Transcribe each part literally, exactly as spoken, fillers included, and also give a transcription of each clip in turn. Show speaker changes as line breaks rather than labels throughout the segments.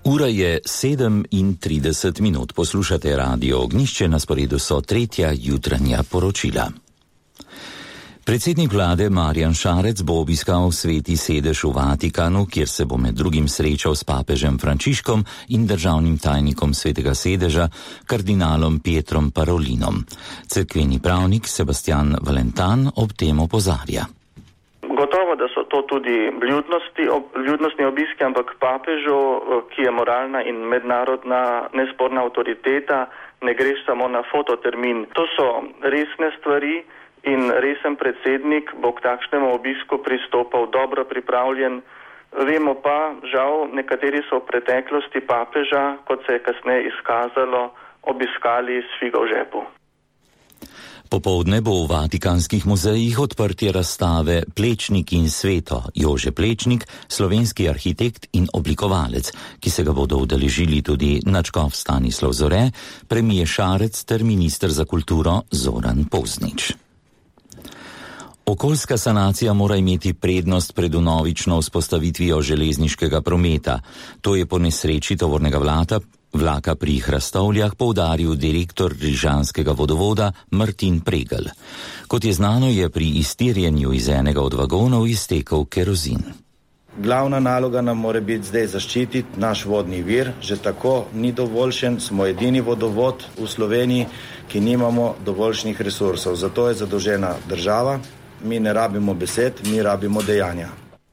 Ura je sedem in trideset minut. Poslušate Radio Ognjišče, na sporedu so tretja jutranja poročila. Predsednik vlade Marjan Šarec bo obiskal sveti sedež v Vatikanu, kjer se bo med drugim srečal s papežem Frančiškom in državnim tajnikom svetega sedeža, kardinalom Pietrom Parolinom. Cerkveni pravnik Sebastian Valentan ob tem opozarja.
Gotovo, da so to tudi vljudnosti, vljudnostni obiski, ampak papežu, ki je moralna in mednarodna nesporna avtoriteta, ne greš samo na fototermin. To so resne stvari in resen predsednik bo k takšnemu obisku pristopal dobro pripravljen. Vemo pa, žal, nekateri so v preteklosti papeža, kot se je kasneje izkazalo, obiskali s figo v žepu.
Popoldne bo v vatikanskih muzejih odprtje razstave Plečnik in sveto, Jože Plečnik, slovenski arhitekt in oblikovalec, ki se ga bodo udeležili tudi nadškof Stanislav Zore, premier Šarec ter minister za kulturo Zoran Poznič. Okoljska sanacija mora imeti prednost pred vnovično vzpostavitvijo železniškega prometa. To je po nesreči tovornega vlaka, vlaka pri Hrastovljah poudaril direktor rižanskega vodovoda Martin Pregl. Kot je znano, je pri iztirjenju iz enega od vagonov iztekel kerozin.
Glavna naloga nam mora biti zdaj zaščititi naš vodni vir. Že tako ni dovoljšen, smo edini vodovod v Sloveniji, ki nimamo dovoljšnih resursov. Zato je zadolžena država. Mi ne rabimo besed, mi rabimo dejanja.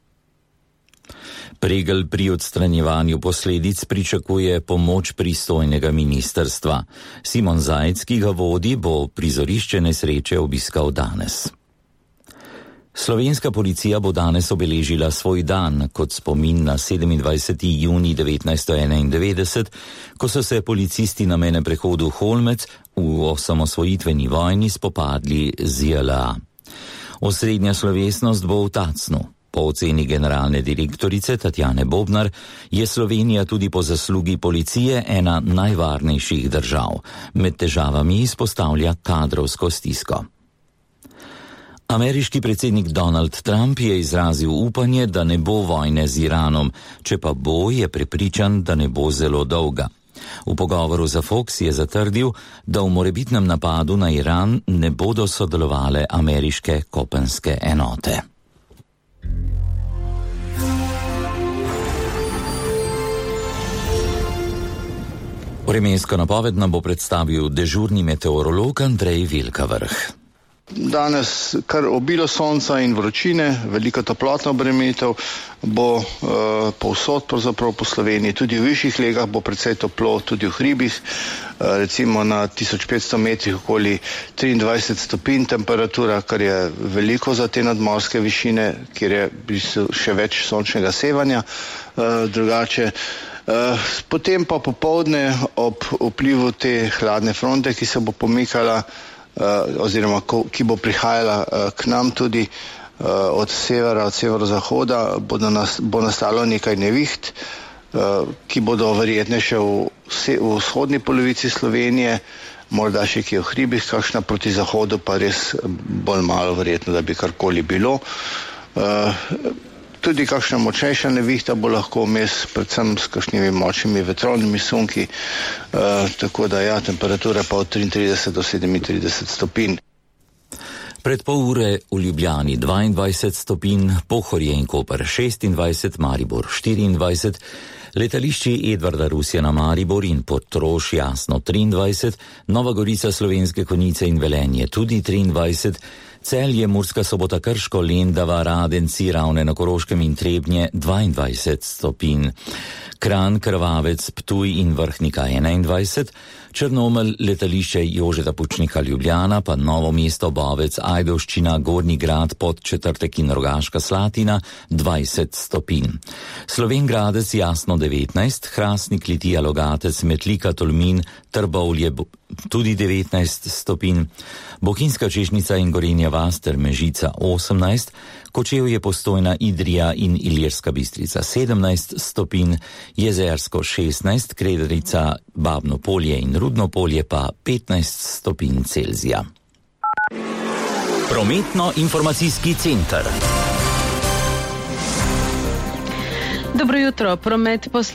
Pregl pri odstranjevanju posledic pričakuje pomoč pristojnega ministrstva. Simon Zajc, ki ga vodi, bo prizorišče nesreče obiskal danes. Slovenska policija bo danes obeležila svoj dan kot spomin na sedemindvajseti junij devetnajststo enaindevetdeset, ko so se policisti na mejnem prehodu Holmec v osamosvojitveni vojni spopadli z J L A. Osrednja slovesnost bo v Tacnu. Po oceni generalne direktorice Tatjane Bobnar je Slovenija tudi po zaslugi policije ena najvarnejših držav. Med težavami izpostavlja kadrovsko stisko. Ameriški predsednik Donald Trump je izrazil upanje, da ne bo vojne z Iranom, če pa bo, je prepričan, da ne bo zelo dolga. V pogovoru za Fox je zatrdil, da v morebitnem napadu na Iran ne bodo sodelovale ameriške kopenske enote. Vremensko napoved nam bo predstavil dežurni meteorolog Andrej Vilkavrh.
Danes kar obilo sonca in vročine, velika toplotna obremenitev bo e, povsod pravzaprav po Sloveniji, tudi v višjih legah bo precej toplo, tudi v hribih, e, recimo na tisoč petsto metrih okoli triindvajset stopinj temperatura, kar je veliko za te nadmorske višine, kjer je še več sončnega sevanja, e, drugače. E, potem pa popoldne ob vplivu te hladne fronte, ki se bo pomikala, Uh, oziroma ko, ki bo prihajala uh, k nam tudi uh, od severa, od severozahoda, bodo nas, bo nastalo nekaj neviht, uh, ki bodo verjetnejše v, v vzhodni polovici Slovenije, morda še kje v hribih, kakšna proti zahodu, pa res bolj malo verjetno, da bi karkoli bilo. Uh, Tudi kakšna močnejša nevihta bo lahko vmes, predvsem s kakšnimi močnimi vetrovnimi sunki, e, tako da ja, temperatura pa od triintrideset do sedemintrideset stopinj.
Pred pol ure v Ljubljani dvaindvajset stopinj, Pohorje in Koper šestindvajset, Maribor štiriindvajset, letališči Edvarda Rusjana Maribor in Portorož Jasno triindvajset, Nova Gorica, Slovenske Konjice in Velenje tudi triindvajset, Celje, Murska Sobota, Krško, Lendava, Radenci, Ravne na Koroškem in Trebnje dvaindvajset stopinj. Kranj, Krvavec, Ptuj in Vrhnika enaindvajset, Črnomelj, letališče Jožeta Pučnika Ljubljana, pa Novo mesto, Bovec, Ajdovščina, Gornji Grad, Podčetrtek in Rogaška Slatina dvajset stopinj. Slovenj Gradec Jasno devetnajst, Hrastnik, Litija, Logatec, Metlika, Tolmin, Trbovlje tudi devetnajst stopinj, Bohinjska Češnica in Gorenja vas ter Mežica osemnajst, Kočevje, Postojna, Idrija in Ilirska Bistrica sedemnajst stopinj, Jezersko šestnajst, Krederica, Babno Polje in Rudno Polje pa petnajst stopinj Celzija. Prometno-informacijski center.
Dobro jutro, promet